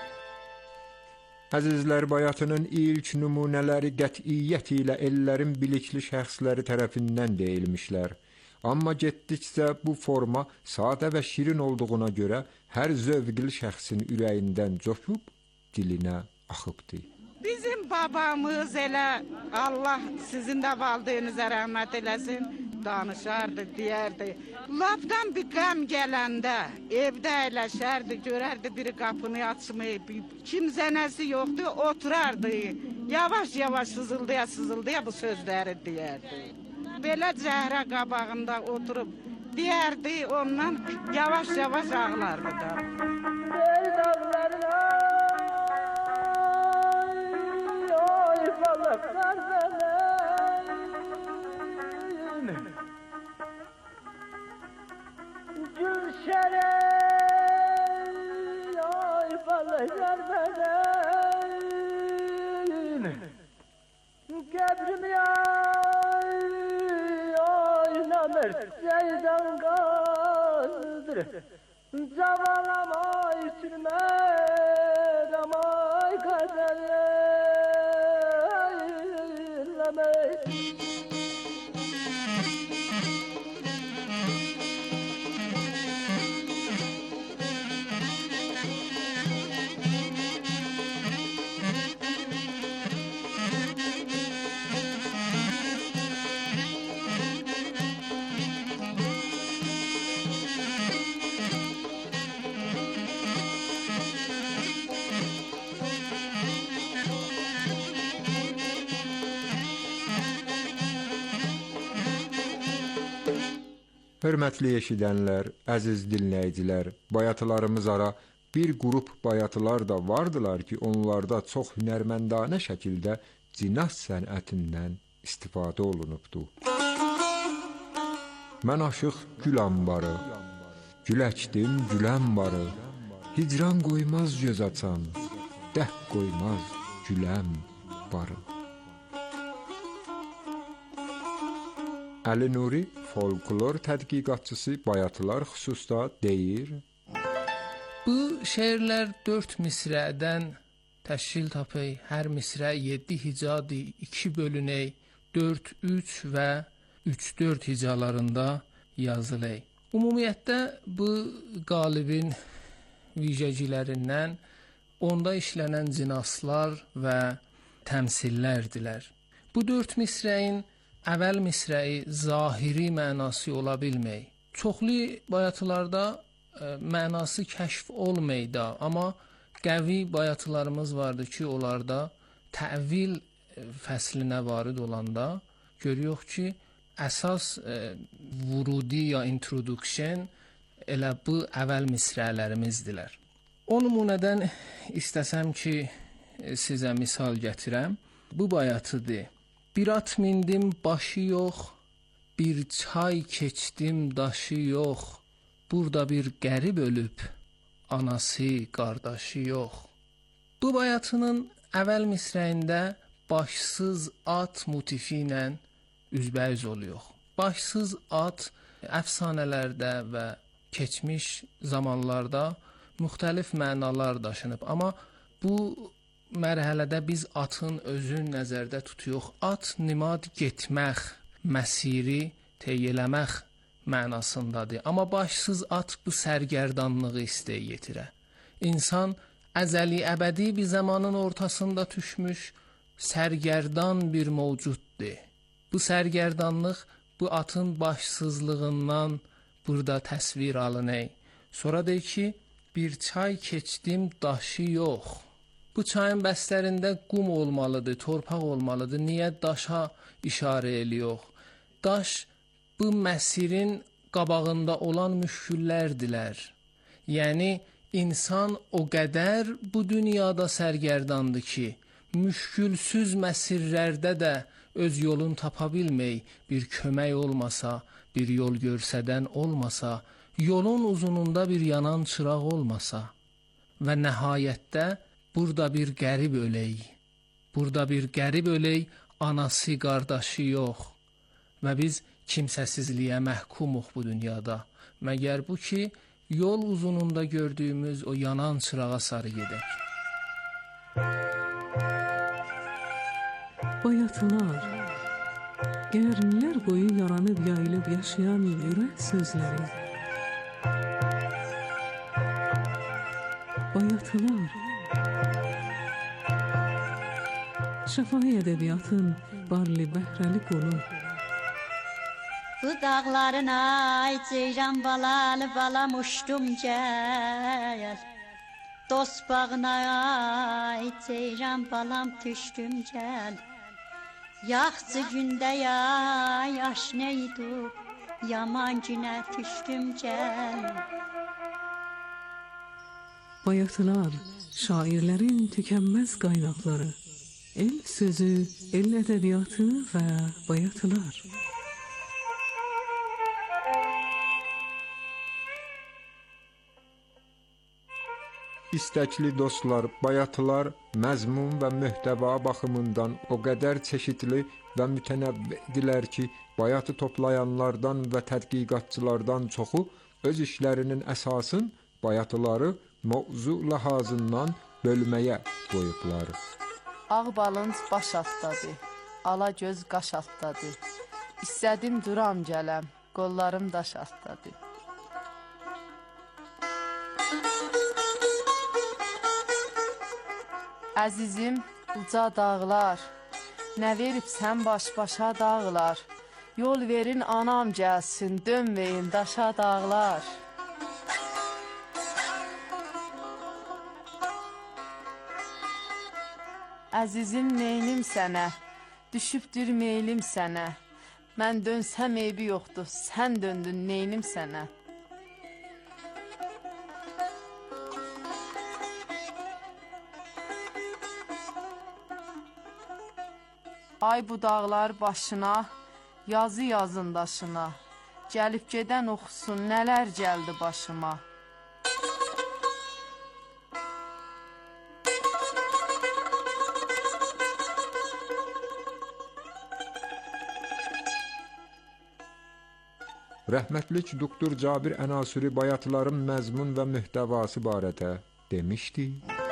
Əzizlər, bayatının ilk nümunələri qətiyyət ilə ellərin bilikli şəxsləri tərəfindən deyilmişlər. Amma getdikcə bu forma sadə və şirin olduğuna görə hər zövqli şəxsin ürəyindən coşub dilinə axıbdı. Bizim babamız elə Allah sizin də valideynizə rəhmət eləsin, danışardı, deyərdi. Lapdan bir qəm gələndə evdə əyləşərdi, görərdi biri qapını açmayıb, kimsə nəsi yoxdur, oturardı. Yavaş-yavaş sızıldıya sızıldıya bu sözləri deyərdi. Belə cəhrə qabağında oturub deyərdi, ondan yavaş-yavaş ağlardı da. Ey dağlarına, oy balıqlar benim, Gülşen'e, oy balıqlar benim, Qəbrim ya, Ceydan qaldır, cavanamay sürmər, amay qədərləmək. Hörmətli eşidənlər, əziz dinləyicilər, bayatılarımız ara bir qrup bayatılar da vardılar ki, onlarda çox hünərməndane şəkildə cinaz sənətindən istifadə olunubdu. Mən aşıq gül ambarı, gül əkdim güləm barı, hicran qoymaz göz açan, dəh qoymaz güləm barı. Əli Nuri, folklor tədqiqatçısı, bayatılar xüsusda deyir: Bu şeirlər dörd misrədən təşkil tapır. Hər misrə yeddi hicadi, iki bölünək, dörd üç və üç dörd hicalarında yazılır. Ümumiyyətlə bu qalibin vicəcilərindən onda işlənən cinaslar və təmsillərdilər. Bu dörd misrəyin əvvəl misrəyi zahiri mənası ola bilmək. Çoxlu bayatılarda ə, mənası kəşf olmaydı, amma qəvi bayatılarımız vardı ki, onlarda təvil fəslinə varid olanda görüyoruz ki, əsas ə, vurudi ya introduction elə bu əvvəl misrələrimizdirlər. O nümunədən istəsəm ki, sizə misal gətirəm. Bu bayatıdır. Bir at mindim başı yox, bir çay keçdim daşı yox, burada bir qərib ölüb, anası, qardaşı yox. Bu bayatının əvvəl misrəyində başsız at motifi ilə üzbəüz oluyor. Başsız at əfsanələrdə və keçmiş zamanlarda müxtəlif mənalar daşınıb. Amma bu mərhələdə biz atın özün nəzərdə tutuyoruz. At nimad getmək, məsiri tey eləmək mənasındadır. Amma başsız at bu sərgərdanlığı istəyə yetirə. İnsan əzəli əbədi bir zamanın ortasında düşmüş sərgərdan bir mövcuddur. Bu sərgərdanlıq bu atın başsızlığından burada təsvir alınır. Sonra deyir ki, bir çay keçdim daşı yox. Bu çayın bəstərində qum olmalıdır, torpaq olmalıdır. Niyə daşa işarə ediyor? Daş bu məsirin qabağında olan müşküllərdilər. Yəni insan o qədər bu dünyada sərgərdandır ki, müşkülsüz məsirlərdə də öz yolunu tapa bilmək, bir kömək olmasa, bir yol görsədən olmasa, yolun uzununda bir yanan çıraq olmasa və nəhayətdə burada bir qərib ölək, burada bir qərib ölək, anası, qardaşı yox və biz kimsəsizliyə məhkumuq bu dünyada. Məgər bu ki, yol uzununda gördüyümüz o yanan çırağa sarı gedək. Bayatılar, qərinlər boyu yaranıb yayılıb yaşayan ürək sözləri. Bayatılar, şəfahi ədəbiyyatın barlı bəhrəli qolu. Bu dağların ay ceyran balalı balam uçdum gəl. Dost bağına ay ceyran balam düşdüm gəl. Yaxçı gündə yay aşneydu, yaman günə düşdüm gəl. Bayatılar, şairlərin tükənməz qaynaqları. El sözü, el ədəbiyyatı və bayatılar. İstəkli dostlar, bayatılar məzmun və möhtəva baxımından o qədər çeşidli və mütənəvvidirlər ki, bayatı toplayanlardan və tədqiqatçılardan çoxu öz işlərinin əsasın bayatıları mövzu lahazından bölməyə qoyublar. Ağ balınc baş altdadır, ala göz qaş altdadır. İstədim duram gələm, qollarım daş altdadır. Əzizim, uca dağlar, nə veribsən baş-başa dağlar. Yol verin anam gəlsin, dönməyin daşa dağlar. Əzizim, neynim sənə, düşübdür meylim sənə. Mən dönsəm eybi yoxdur, sən döndün neynim sənə. Ay bu dağlar başına, yazı yazın daşına. Gəlib gedən oxusun, nələr gəldi başıma. Rəhmətlik doktor Cabir Ənasuri bayatların məzmun və mühtəvası barədə demişdi.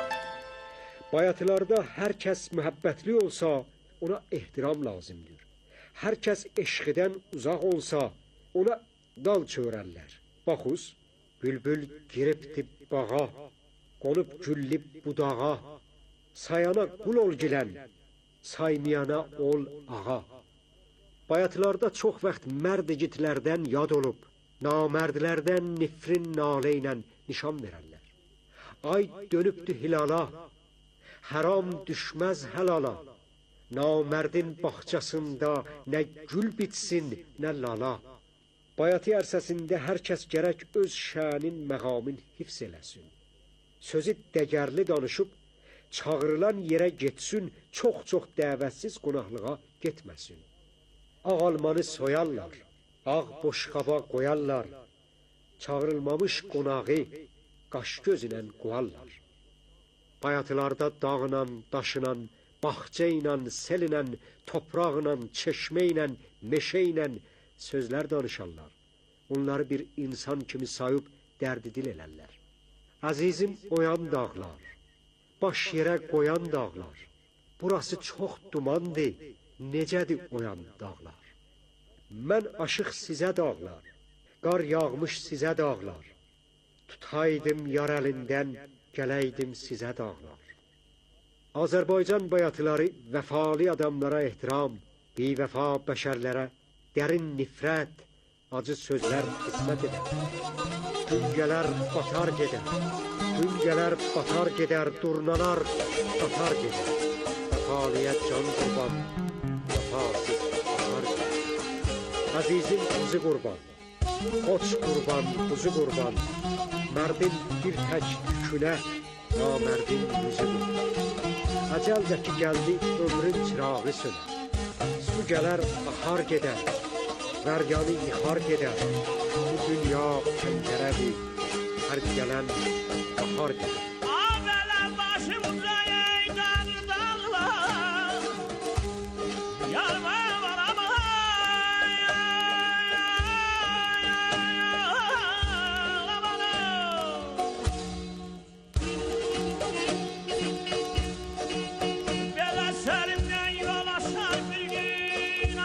Bayatlarda hər kəs mühəbbətli olsa, ona ehtiram lazımdır. Hər kəs eşqdən uzaq olsa, ona dal çörərlər. Baxus, bülbül giribdi bağa, qonub güllib budağa, sayana qul ol gilən, saymayana ol ağa. Bayatlarda çox vaxt mərd igidlərdən yad olub, namərdlərdən nifrin nalə ilə nişan verərlər. Ay dönübdü hilala, haram düşməz həlala, namərdin baxçasında nə gül bitsin, nə lala. Bayatı ərsəsində hər kəs gərək öz şənin, məqamin hifz eləsin. Sözü dəgərli danışıb, çağırılan yerə getsin, çox-çox dəvətsiz qonaqlığa getməsin. Ağ almanı soyarlar, ağ boşqaba qoyarlar, çağırılmamış qonağı qaş göz ilə qoyarlar. Bayatılarda dağla, daşla, bağça ilə, sel ilə, topraqla, çeşmə ilə, meşə ilə sözlər danışarlar. Onları bir insan kimi sayıb dərdi dil elərlər. Əzizim oyan dağlar, baş yerə qoyan dağlar, burası çox dumandır, necədir oyan dağlar? Mən aşıq sizə dağlar, qar yağmış sizə dağlar, tutaydım yar əlindən, gələydim sizə dağlar. Azərbaycan bayatıları vəfalı adamlara ehtiram, bivəfa bəşərlərə dərin nifrət, acı sözlər qismət edər. Gün gələr, batar gedər, gün gələr, batar gedər, durnalar, batar gedər. Vəfalıya can qurban, vəfasız batar gedər. Əzizim quzu qurban, qoç qurban, quzu qurban, mərdin bir tək tükünə, namərdin yüzü qurban. Əcəl də ki gəldi, ömrün çırağı sönər. Su gələr, axar gedər, vəryanı yıxar gedər. Bu dünya pəncərədir, hər gələn baxar gedər. Ağələr başımıza eydər dağlar, yarma varama, belə sərimdən yol açar bir gün,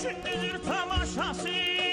üçündür tamaşası.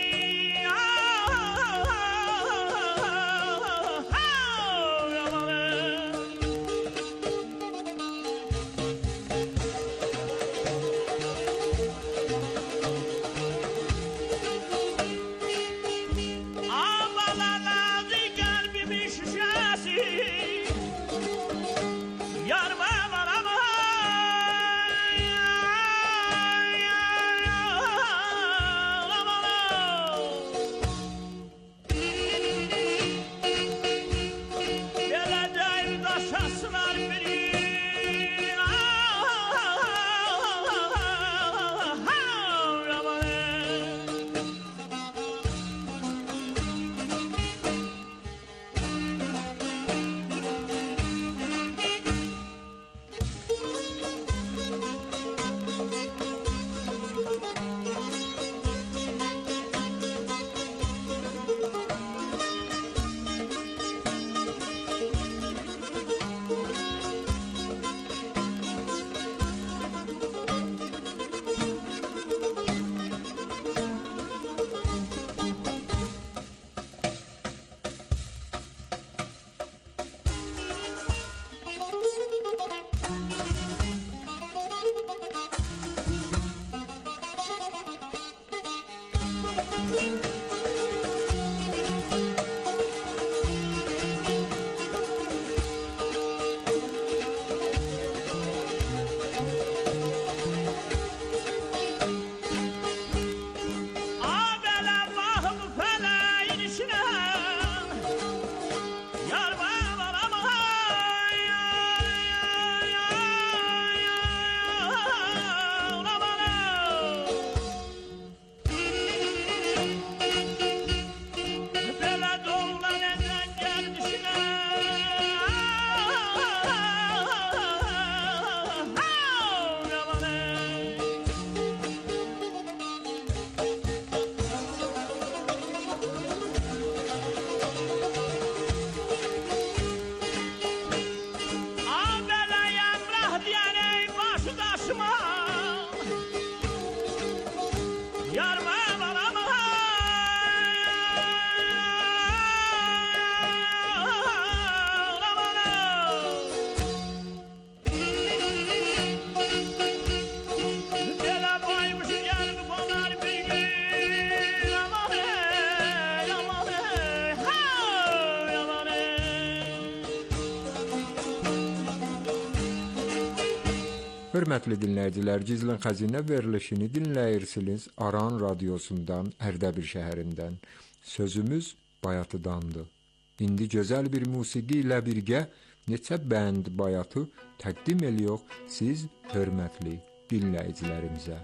Hörmətli dinləyicilər, Gizlin Xəzinə verilişini dinləyirsiniz Aran radiosundan, Ərdəbil şəhərindən. Sözümüz bayatıdandır. İndi gözəl bir musiqi ilə birgə neçə bənd bayatı təqdim ediyor siz hörmətli dinləyicilərimizə.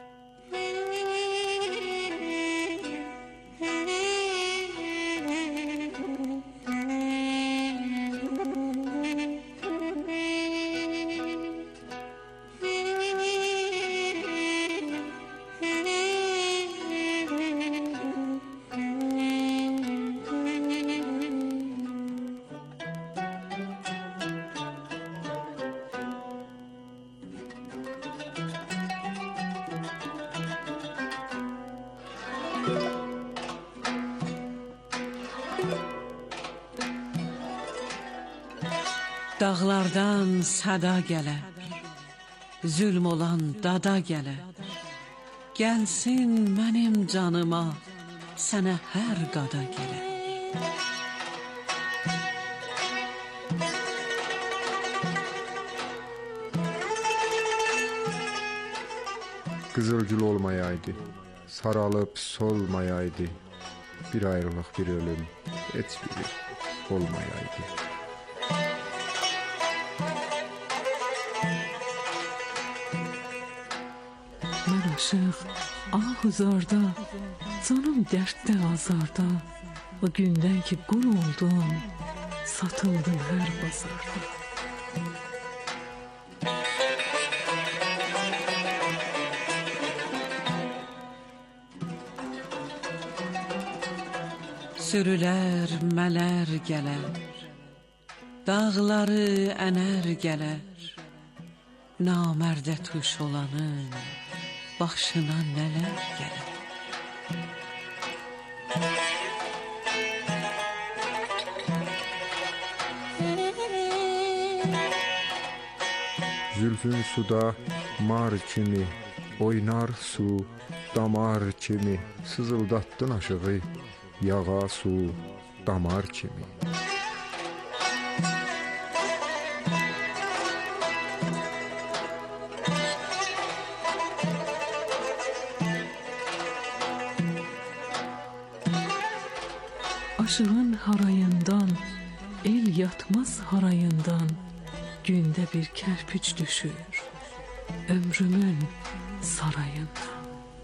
Dağlardan sada gələ, zülm olan dada gələ. Gəlsin mənim canıma, sənə hər qada gələ. Qızılgül olmayaydı, saralıb solmayaydı. Bir ayrılıq, bir ölüm, heç biri olmayaydı. Mən aşıq, ahuzarda, canım dərddə azarda. O gündən ki qul oldum, satıldım hər bazarda. Sürülər, mələr gələr, dağları ənər gələr, namərdə tuş olanın başına nələr gələr. Zülfün suda mar kimi, oynar su damar kimi, sızıldattın aşığı, yağa su damar kimi. Aşığın harayından, el yatmaz harayından, gündə bir kərpic düşür, ömrümün sarayından.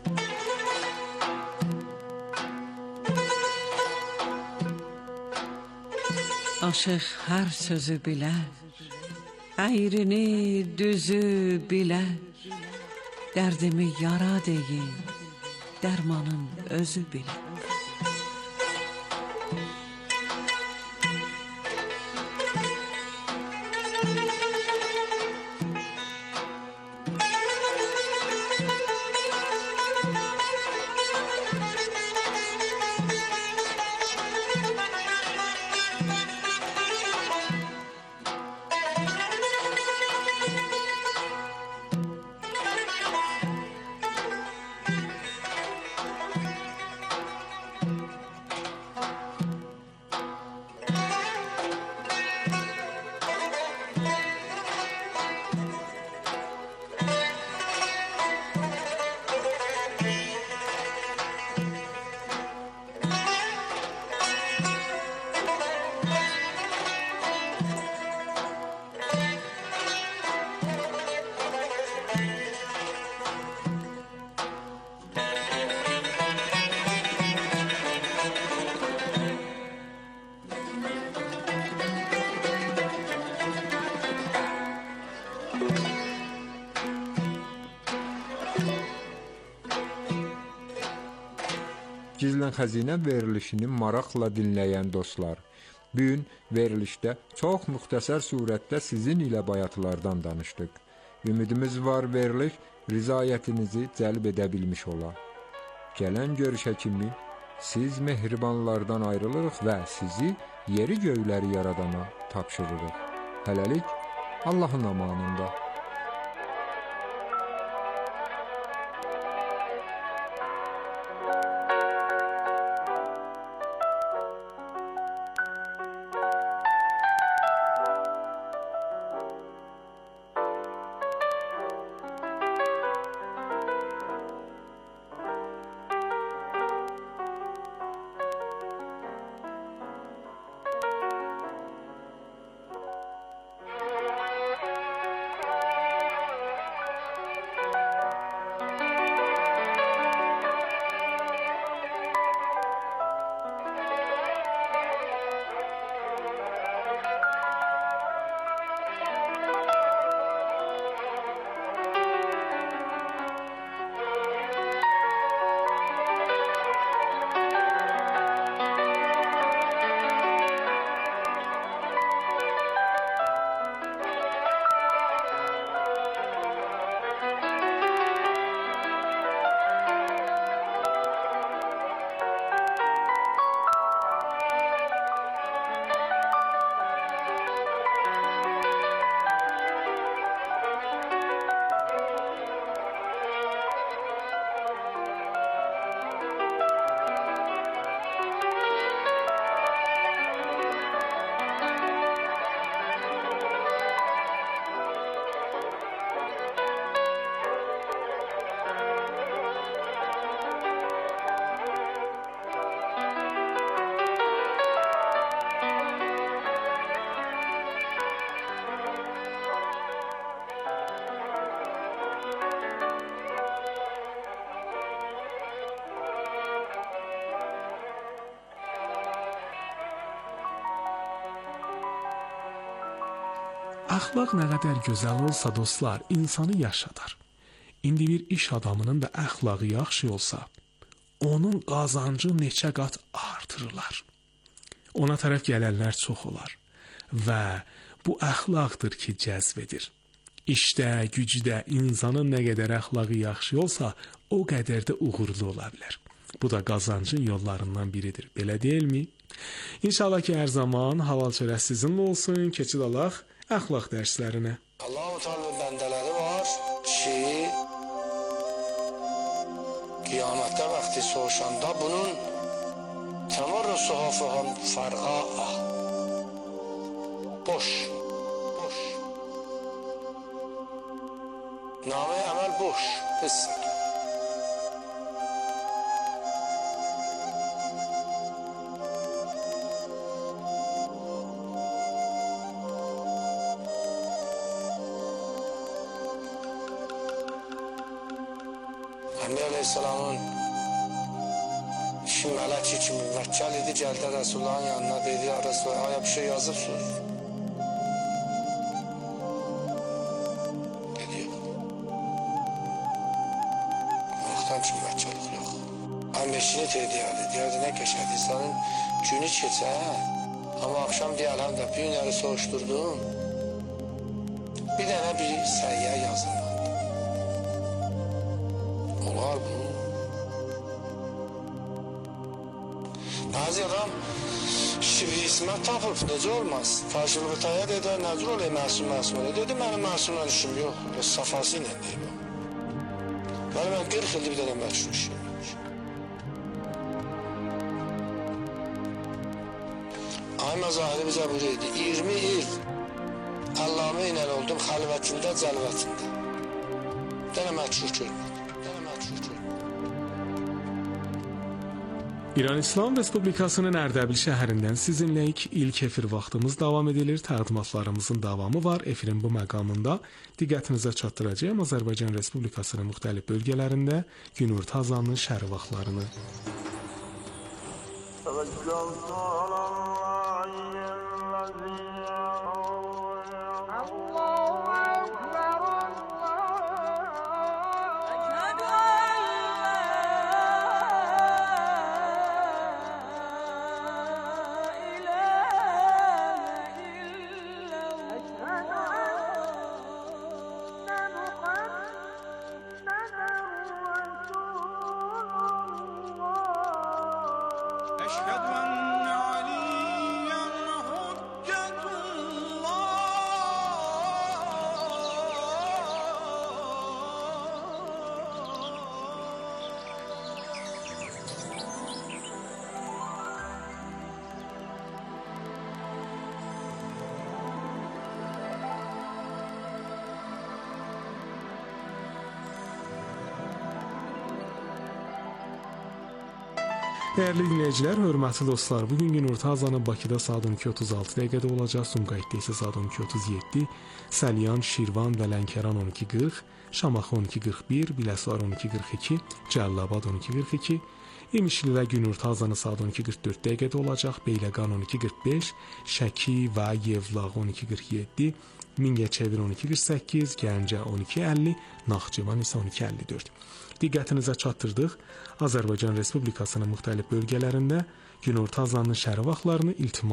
Aşıq hər sözü bilər, əyrini, düzü bilər, dərdimi yara deyin, dərmanın özü bilər. Gizlən Xəzinə verilişini maraqla dinləyən dostlar, bu gün verilişdə çox müxtəsər surətdə sizin ilə bayatılardan danışdıq. Ümidimiz var veriliş rizayətinizi cəlb edə bilmiş ola. Gələn görüşə kimi siz mehribanlardan ayrılırıq və sizi yeri göyləri yaradana tapşırırıq. Hələlik Allahın amanında. Əxlaq nə qədər gözəl olsa dostlar, insanı yaşadar. İndi bir iş adamının da əxlaqı yaxşı olsa, onun qazancı neçə qat artırırlar. Ona tərəf gələnlər çox olar və bu əxlaqdır ki, cəzb edir. İşdə, gücdə insanın nə qədər əxlaqı yaxşı olsa, o qədər də uğurlu ola bilər. Bu da qazancın yollarından biridir. Belə deyilmi? İnşallah ki, hər zaman halal çörək sizinlə olsun. Keçid alaq əxlaq dərslərinə. Allah-u Teala bəndələri var ki, qiyamətdə vaxtı soğuşanda bunun təmar suhafıhan farqa boş. Boş. Namı əməl boş. Biz Əmri Aleyhisselamın işi mələk kimi müvəkkəl idi, gəldi Resulullahın yanına dedi, ya Resulullah, aya bir şey yazıbsınız. Dedi, yox. Allah'tan ki müvəkkəlik yox. Əmreşini deyirdi, deyirdi, nə keçərdi, insanın günü keçər, amma akşam deyər, həm də bir günləri soğuşdurdum, bir dənə bir səyyə yazılmadı. Olar bu. Bazı adam şivi ismət tapıb, necə olmaz? Karşılığı tayad edər, necə olayım, məsum məsum olayım. Dedi, mənim məsumla işim yox, safası ilə deyim. Bəli, mən qırx ildir bir dənə məşhur işim. Ay məzahiri bizə bu deyildi, iyirmi il Allah'ımı ilə oldum, xəlvətində, cəlvətində. Dənə məşhur görmədim. İran İslam Respublikasının Ərdəbil şəhərindən sizinləyik ilk efir vaxtımız davam edilir. Təqdimatlarımızın davamı var. Efirin bu məqamında diqqətinizə çatdıracağım Azərbaycan Respublikasının müxtəlif bölgələrində günorta azanının şəhər vaxtlarını. Dəyərli dinləyicilər, hörmətli dostlar, bugün günorta azanı Bakıda saat on iki otuz altı dəqiqədə olacaq, Sumqayıtda isə saat on iki otuz yeddi, Səlyan, Şirvan və Lənkəran on iki qırx, Şamaxı on iki qırx bir, Biləsuvar on iki qırx iki, Cəlilabad on iki qırx iki, İmişlidə günorta azanı saat on iki qırx dörd dəqiqədə olacaq, Beyləqan on iki qırx beş, Şəki və Yevlağı on iki qırx yeddi, Mingəçevir on iki qırx səkkiz, Gəncə on iki əlli, Naxçıvan isə on iki əlli dörd. Diqqətinizə çatdırdıq. Azərbaycan Respublikasının müxtəlif bölgələrində günorta azanının şəhər vaxtlarını iltimas